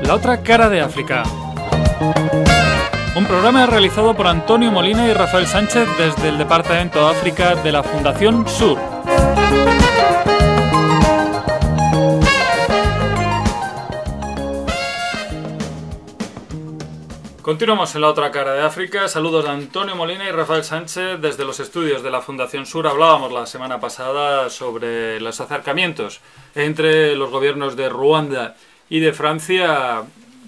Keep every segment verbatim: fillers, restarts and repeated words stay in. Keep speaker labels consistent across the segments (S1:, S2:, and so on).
S1: La otra cara de África. Un programa realizado por Antonio Molina y Rafael Sánchez desde el Departamento de África de la Fundación Sur. Continuamos en La otra cara de África. Saludos de Antonio Molina y Rafael Sánchez desde los estudios de la Fundación Sur. Hablábamos la semana pasada sobre los acercamientos entre los gobiernos de Ruanda y de Francia.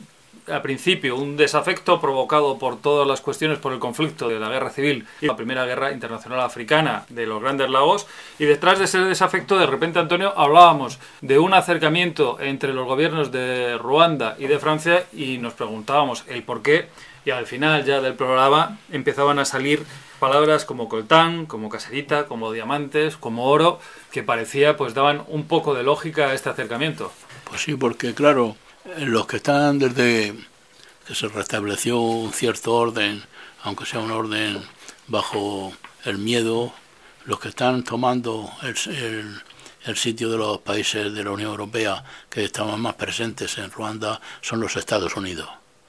S1: Al principio, un desafecto provocado por todas las cuestiones por el conflicto de la guerra civil y la primera guerra internacional africana de los Grandes Lagos, y detrás de ese desafecto, de repente, Antonio, hablábamos de un acercamiento entre los gobiernos de Ruanda y de Francia y nos preguntábamos el por qué, y al final ya del programa empezaban a salir palabras como coltán, como caserita, como diamantes, como oro, que parecía pues daban un poco de lógica a este acercamiento.
S2: Pues sí, porque claro, los que están desde que se restableció un cierto orden, aunque sea un orden bajo el miedo, los que están tomando el, el, el sitio de los países de la Unión Europea que estaban más presentes en Ruanda son los Estados Unidos.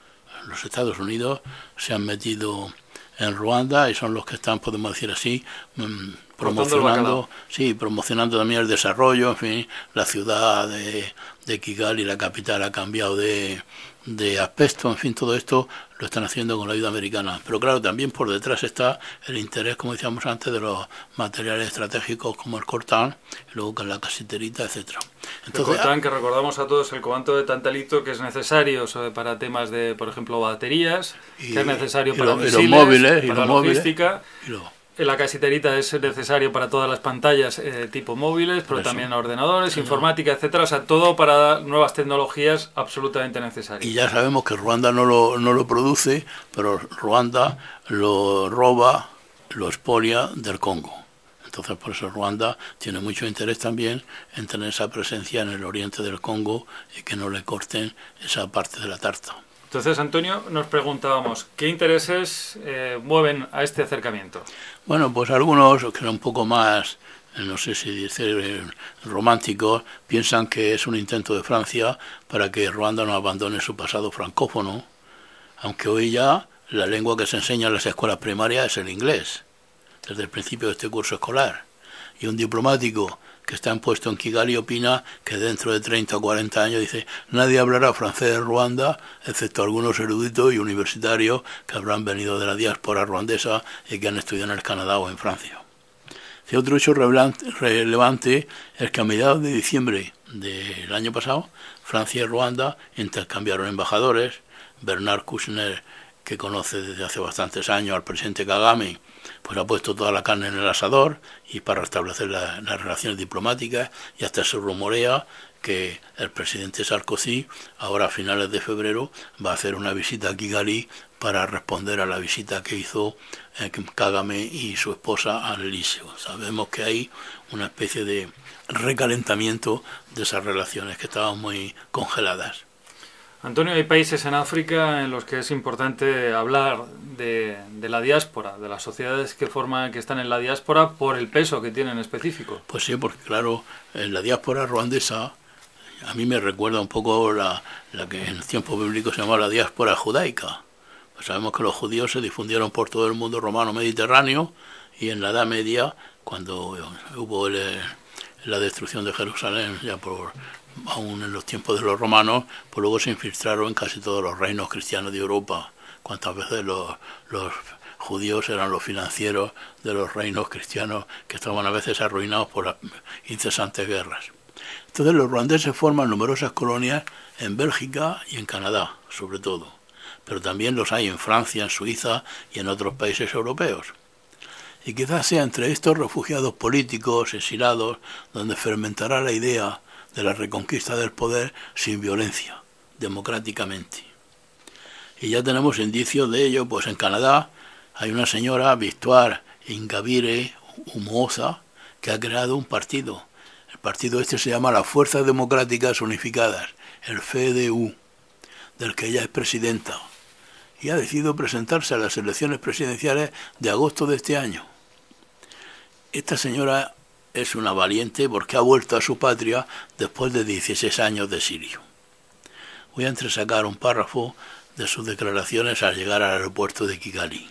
S2: Los Estados Unidos se han metido en Ruanda y son los que están, podemos decir así, promocionando, sí, promocionando también el desarrollo. En fin, la ciudad de, de Kigali, la capital, ha cambiado de, de aspecto. En fin, todo esto lo están haciendo con la ayuda americana. Pero claro, también por detrás está el interés, como decíamos antes, de los materiales estratégicos como el coltán, y luego con la casiterita, etcétera.
S1: Entonces, el coltán, que recordamos a todos, el cobalto de tantalito, que es necesario para temas de, por ejemplo, baterías, y, que es necesario para
S2: lo,
S1: misiles,
S2: y los móviles,
S1: para
S2: y los
S1: logística.
S2: Móviles, y lo,
S1: La casiterita es necesario para todas las pantallas eh, tipo móviles, pero
S2: eso,
S1: también ordenadores,
S2: sí,
S1: informática, etcétera. O sea, todo para nuevas tecnologías absolutamente necesarias.
S2: Y ya sabemos que Ruanda no lo, no lo produce, pero Ruanda lo roba, lo expolia del Congo. Entonces, por eso Ruanda tiene mucho interés también en tener esa presencia en el oriente del Congo y que no le corten esa parte de la tarta.
S1: Entonces, Antonio, nos preguntábamos, ¿qué intereses eh, mueven a este acercamiento?
S2: Bueno, pues algunos que son un poco más, no sé si decir románticos, piensan que es un intento de Francia para que Ruanda no abandone su pasado francófono, aunque hoy ya la lengua que se enseña en las escuelas primarias es el inglés, desde el principio de este curso escolar. Y un diplomático que está puesto en Kigali opina que dentro de treinta o cuarenta años, dice, nadie hablará francés en Ruanda, excepto algunos eruditos y universitarios que habrán venido de la diáspora ruandesa y que han estudiado en el Canadá o en Francia. Y otro hecho relevante es que a mediados de diciembre del año pasado, Francia y Ruanda intercambiaron embajadores. Bernard Kouchner, que conoce desde hace bastantes años al presidente Kagame, pues ha puesto toda la carne en el asador y para restablecer la, las relaciones diplomáticas, y hasta se rumorea que el presidente Sarkozy, ahora a finales de febrero, va a hacer una visita a Kigali para responder a la visita que hizo eh, Kagame y su esposa al Elíseo. Sabemos que hay una especie de recalentamiento de esas relaciones que estaban muy congeladas.
S1: Antonio, hay países en África en los que es importante hablar de, de la diáspora, de las sociedades que forman, que están en la diáspora, por el peso que tienen específico.
S2: Pues sí, porque claro, en la diáspora ruandesa, a mí me recuerda un poco la, la que en el tiempo bíblico se llamaba la diáspora judaica. Pues sabemos que los judíos se difundieron por todo el mundo romano mediterráneo, y en la Edad Media, cuando hubo el, la destrucción de Jerusalén, ya por aún en los tiempos de los romanos, pues luego se infiltraron en casi todos los reinos cristianos de Europa. Cuántas veces los, los judíos eran los financieros de los reinos cristianos que estaban a veces arruinados por las incesantes guerras. Entonces los ruandeses forman numerosas colonias en Bélgica y en Canadá, sobre todo, pero también los hay en Francia, en Suiza y en otros países europeos. Y quizás sea entre estos refugiados políticos, exilados, donde fermentará la idea de la reconquista del poder sin violencia, democráticamente. Y ya tenemos indicios de ello, pues en Canadá hay una señora, Victoire Ingabire Umoza, que ha creado un partido. El partido este se llama las Fuerzas Democráticas Unificadas, el F D U, del que ella es presidenta, y ha decidido presentarse a las elecciones presidenciales de agosto de este año. Esta señora es una valiente porque ha vuelto a su patria después de dieciséis años de exilio. Voy a entresacar un párrafo de sus declaraciones al llegar al aeropuerto de Kigali.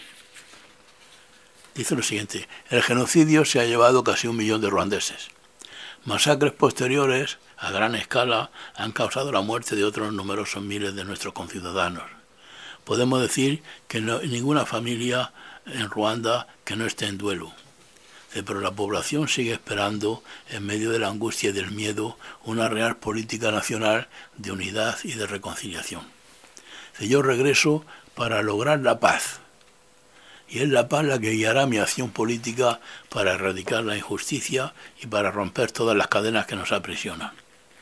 S2: Dice lo siguiente: el genocidio se ha llevado casi un millón de ruandeses. Masacres posteriores, a gran escala, han causado la muerte de otros numerosos miles de nuestros conciudadanos. Podemos decir que no hay ninguna familia en Ruanda que no esté en duelo. Pero la población sigue esperando, en medio de la angustia y del miedo, una real política nacional de unidad y de reconciliación. Yo regreso para lograr la paz. Y es la paz la que guiará mi acción política para erradicar la injusticia y para romper todas las cadenas que nos aprisionan.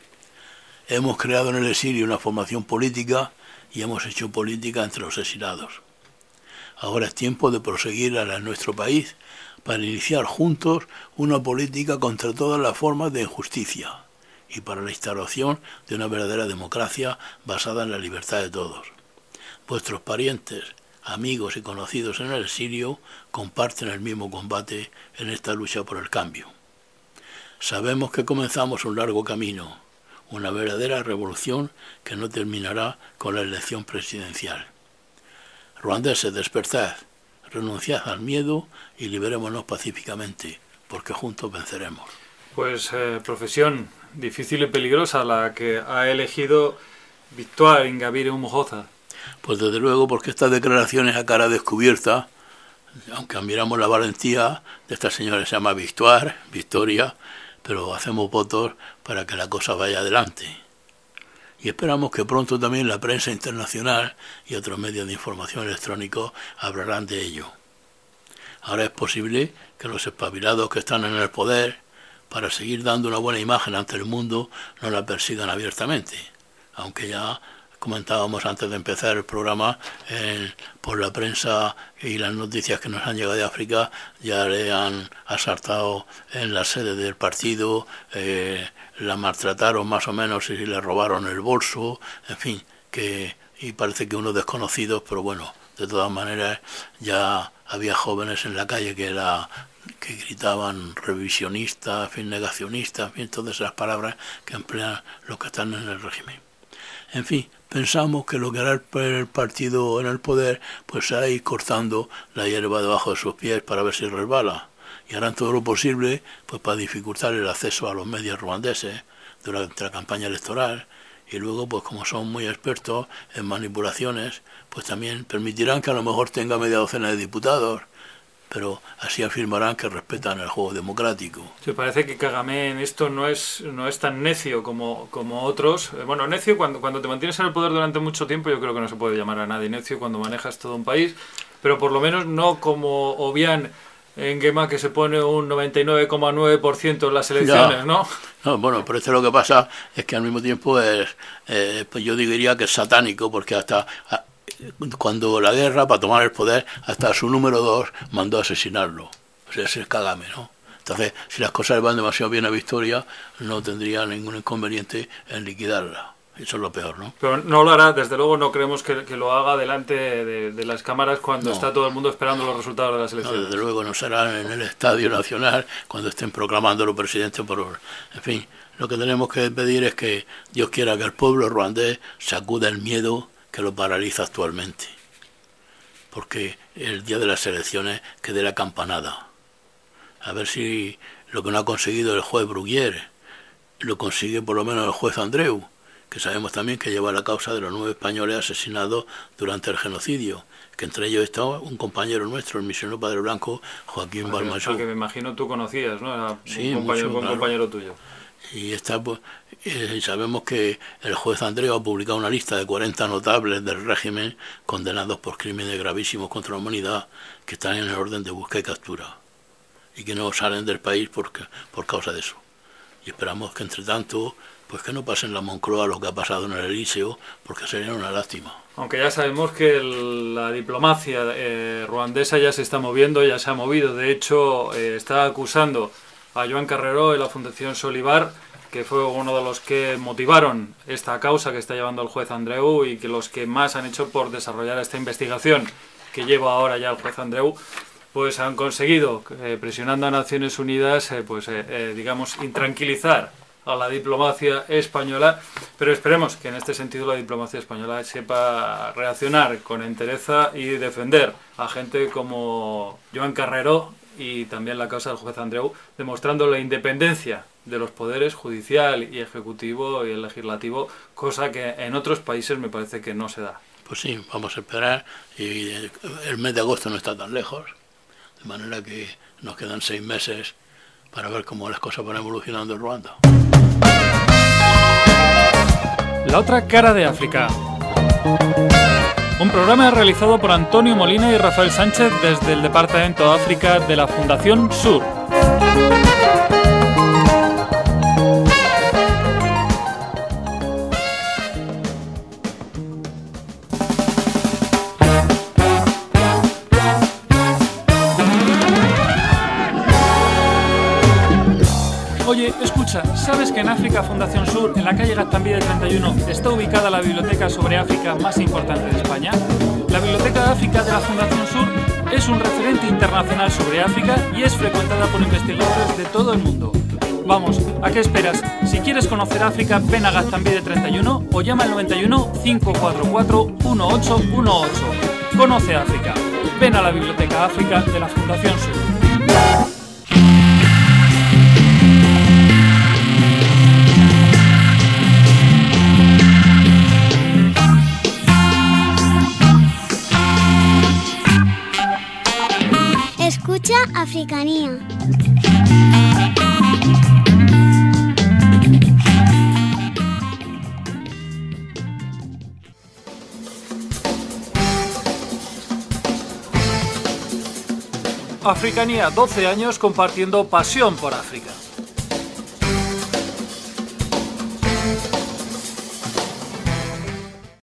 S2: Hemos creado en el exilio una formación política y hemos hecho política entre los exiliados. Ahora es tiempo de proseguir a nuestro país para iniciar juntos una política contra todas las formas de injusticia y para la instauración de una verdadera democracia basada en la libertad de todos. Vuestros parientes, amigos y conocidos en el exilio comparten el mismo combate en esta lucha por el cambio. Sabemos que comenzamos un largo camino, una verdadera revolución que no terminará con la elección presidencial. Ruandeses, despertad, renunciad al miedo y liberémonos pacíficamente, porque juntos venceremos.
S1: Pues eh, profesión difícil y peligrosa la que ha elegido Victoire Ingabire Umuhoza.
S2: Pues desde luego, porque estas declaraciones a cara descubierta, aunque admiramos la valentía de esta señora que se llama Victoire, Victoria, pero hacemos votos para que la cosa vaya adelante. Y esperamos que pronto también la prensa internacional y otros medios de información electrónicos hablarán de ello. Ahora es posible que los espabilados que están en el poder, para seguir dando una buena imagen ante el mundo, no la persigan abiertamente, aunque ya comentábamos antes de empezar el programa, eh, por la prensa y las noticias que nos han llegado de África, ya le han asaltado en la sede del partido, eh, la maltrataron más o menos y le robaron el bolso, en fin, que y parece que unos desconocidos, pero bueno, de todas maneras ya había jóvenes en la calle que la que gritaban revisionista, en fin, negacionista, en fin, todas esas palabras que emplean los que están en el régimen. En fin, pensamos que lo que hará el partido en el poder, pues será ir cortando la hierba debajo de sus pies para ver si resbala. Y harán todo lo posible pues para dificultar el acceso a los medios ruandeses durante la campaña electoral. Y luego, pues como son muy expertos en manipulaciones, pues también permitirán que a lo mejor tenga media docena de diputados, pero así afirmarán que respetan el juego democrático.
S1: Sí, parece que Kagame en esto no es no es tan necio como, como otros. Bueno, necio cuando, cuando te mantienes en el poder durante mucho tiempo, yo creo que no se puede llamar a nadie necio cuando manejas todo un país, pero por lo menos no como Obiang Nguema, que se pone un noventa y nueve coma nueve por ciento en las elecciones,
S2: ya.
S1: ¿no?
S2: No, bueno, pero esto lo que pasa es que al mismo tiempo es, eh, pues yo diría que es satánico, porque hasta a, cuando la guerra, para tomar el poder, hasta su número dos mandó a asesinarlo. O sea, ese es Kagame, ¿no? Entonces, si las cosas van demasiado bien a Victoria, no tendría ningún inconveniente en liquidarla. Eso es lo peor, ¿no?
S1: Pero no lo hará, desde luego no creemos que, que lo haga delante de, de las cámaras cuando
S2: no.
S1: está todo el mundo esperando los resultados de las elecciones.
S2: No, desde luego no será en el Estadio Nacional cuando estén proclamándolo presidente por... En fin, lo que tenemos que pedir es que Dios quiera que el pueblo ruandés sacuda el miedo que lo paraliza actualmente. Porque el día de las elecciones quede la campanada. A ver si lo que no ha conseguido el juez Bruguière lo consigue por lo menos el juez Andreu, que sabemos también que lleva la causa de los nueve españoles asesinados durante el genocidio, que entre ellos está un compañero nuestro, el misionero Padre Blanco, Joaquín Balmasó.
S1: Que me imagino tú conocías, ¿no? Era
S2: sí,
S1: un compañero,
S2: mucho,
S1: un
S2: claro.
S1: compañero tuyo.
S2: Y está, pues, eh, sabemos que el juez Andreu ha publicado una lista de cuarenta notables del régimen condenados por crímenes gravísimos contra la humanidad, que están en el orden de búsqueda y captura, y que no salen del país por, por causa de eso. Y esperamos que, entre tanto, pues que no pase en la Moncloa lo que ha pasado en el Elíseo, porque sería una lástima.
S1: Aunque ya sabemos que el, la diplomacia eh, ruandesa ya se está moviendo, ya se ha movido. De hecho, eh, está acusando a Joan Carreró de la Fundación Solivar, que fue uno de los que motivaron esta causa que está llevando el juez Andreu y que los que más han hecho por desarrollar esta investigación que lleva ahora ya el juez Andreu, pues han conseguido, eh, presionando a Naciones Unidas, eh, pues eh, eh, digamos, intranquilizar a la diplomacia española, pero esperemos que en este sentido la diplomacia española sepa reaccionar con entereza y defender a gente como Joan Carrero y también la causa del juez Andreu, demostrando la independencia de los poderes judicial y ejecutivo y el legislativo, cosa que en otros países me parece que no se da.
S2: Pues sí, vamos a esperar, y el mes de agosto no está tan lejos, de manera que nos quedan seis meses para ver cómo las cosas van evolucionando en Ruanda.
S1: La otra cara de África. Un programa realizado por Antonio Molina y Rafael Sánchez desde el Departamento de África de la Fundación Sur. Oye, escucha, ¿sabes que en África Fundación Sur, en la calle Gaztambide treinta y uno, está ubicada la biblioteca sobre África más importante de España? La Biblioteca de África de la Fundación Sur es un referente internacional sobre África y es frecuentada por investigadores de todo el mundo. Vamos, ¿a qué esperas? Si quieres conocer África, ven a Gaztambide treinta y uno o llama al noventa y uno, cinco cuatro cuatro, uno ocho uno ocho. Conoce África. Ven a la Biblioteca África de la Fundación Sur.
S3: Escucha Africanía.
S1: Africanía, doce años compartiendo pasión por África.